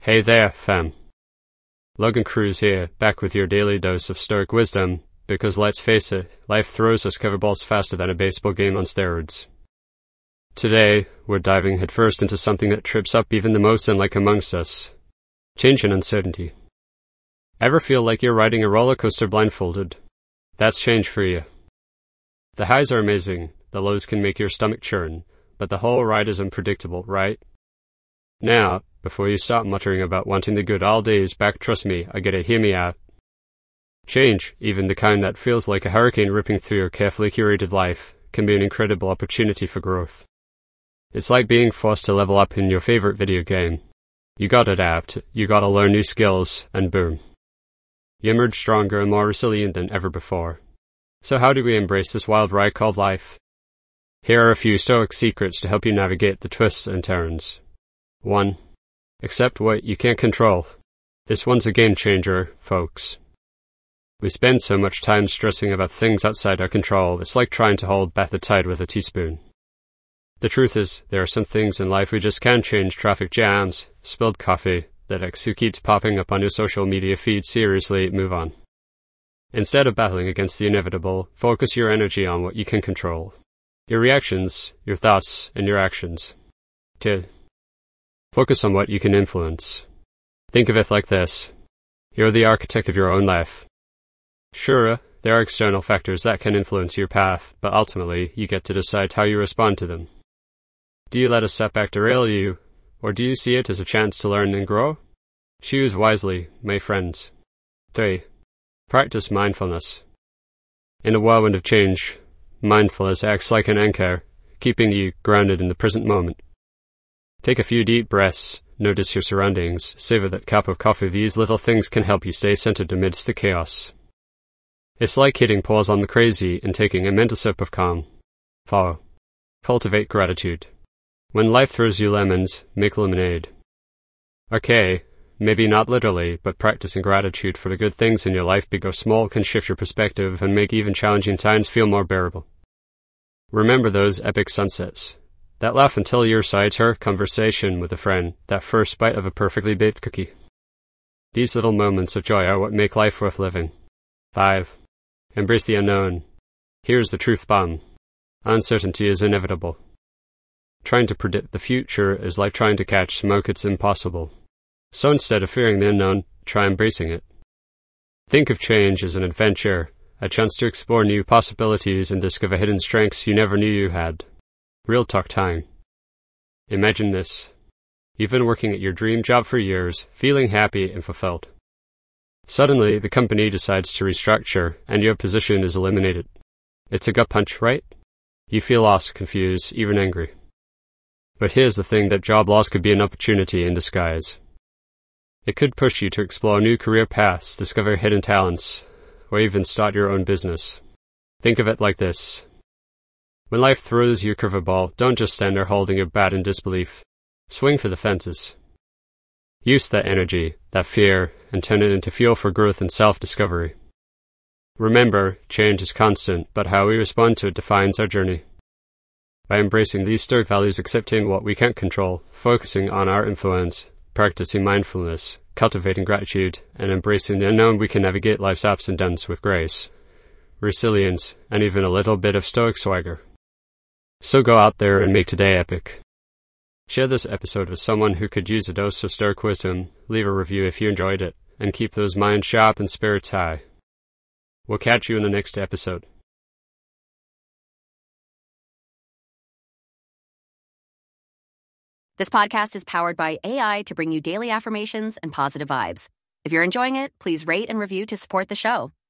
Hey there, fam. Logan Cruz here, back with your daily dose of Stoic wisdom, because let's face it, life throws us coverballs faster than a baseball game on steroids. Today, we're diving headfirst into something that trips up even the most Zen-like amongst us. Change and uncertainty. Ever feel like you're riding a roller coaster blindfolded? That's change for you. The highs are amazing, the lows can make your stomach churn, but the whole ride is unpredictable, right? Now, before you start muttering about wanting the good old days back, trust me, I get it, hear me out. Change, even the kind that feels like a hurricane ripping through your carefully curated life, can be an incredible opportunity for growth. It's like being forced to level up in your favorite video game. You gotta adapt, you gotta learn new skills, and boom. You emerge stronger and more resilient than ever before. So how do we embrace this wild ride called life? Here are a few Stoic secrets to help you navigate the twists and turns. 1. Accept what you can't control. This one's a game changer, folks. We spend so much time stressing about things outside our control, it's like trying to hold back the tide with a teaspoon. The truth is, there are some things in life we just can't change. Traffic jams, spilled coffee, that ex who keeps popping up on your social media feed. Seriously, move on. Instead of battling against the inevitable, focus your energy on what you can control. Your reactions, your thoughts, and your actions. 2. Focus on what you can influence. Think of it like this. You're the architect of your own life. Sure, there are external factors that can influence your path, but ultimately, you get to decide how you respond to them. Do you let a setback derail you, or do you see it as a chance to learn and grow? Choose wisely, my friends. 3. Practice mindfulness. In a whirlwind of change, mindfulness acts like an anchor, keeping you grounded in the present moment. Take a few deep breaths, notice your surroundings, savor that cup of coffee. These little things can help you stay centered amidst the chaos. It's like hitting pause on the crazy and taking a mental sip of calm. 4. Cultivate gratitude. When life throws you lemons, make lemonade. Okay, maybe not literally, but practicing gratitude for the good things in your life, big or small, can shift your perspective and make even challenging times feel more bearable. Remember those epic sunsets. That laugh until your sides hurt conversation with a friend, that first bite of a perfectly baked cookie. These little moments of joy are what make life worth living. 5. Embrace the unknown. Here's the truth bomb. Uncertainty is inevitable. Trying to predict the future is like trying to catch smoke. It's impossible. So instead of fearing the unknown, try embracing it. Think of change as an adventure, a chance to explore new possibilities and discover hidden strengths you never knew you had. Real talk time. Imagine this. You've been working at your dream job for years, feeling happy and fulfilled. Suddenly, the company decides to restructure, and your position is eliminated. It's a gut punch, right? You feel lost, confused, even angry. But here's the thing, that job loss could be an opportunity in disguise. It could push you to explore new career paths, discover hidden talents, or even start your own business. Think of it like this. When life throws you a curveball, don't just stand there holding your bat in disbelief. Swing for the fences. Use that energy, that fear, and turn it into fuel for growth and self-discovery. Remember, change is constant, but how we respond to it defines our journey. By embracing these Stoic values, accepting what we can't control, focusing on our influence, practicing mindfulness, cultivating gratitude, and embracing the unknown, we can navigate life's ups and downs with grace, resilience, and even a little bit of Stoic swagger. So go out there and make today epic. Share this episode with someone who could use a dose of Stoic wisdom, leave a review if you enjoyed it, and keep those minds sharp and spirits high. We'll catch you in the next episode. This podcast is powered by AI to bring you daily affirmations and positive vibes. If you're enjoying it, please rate and review to support the show.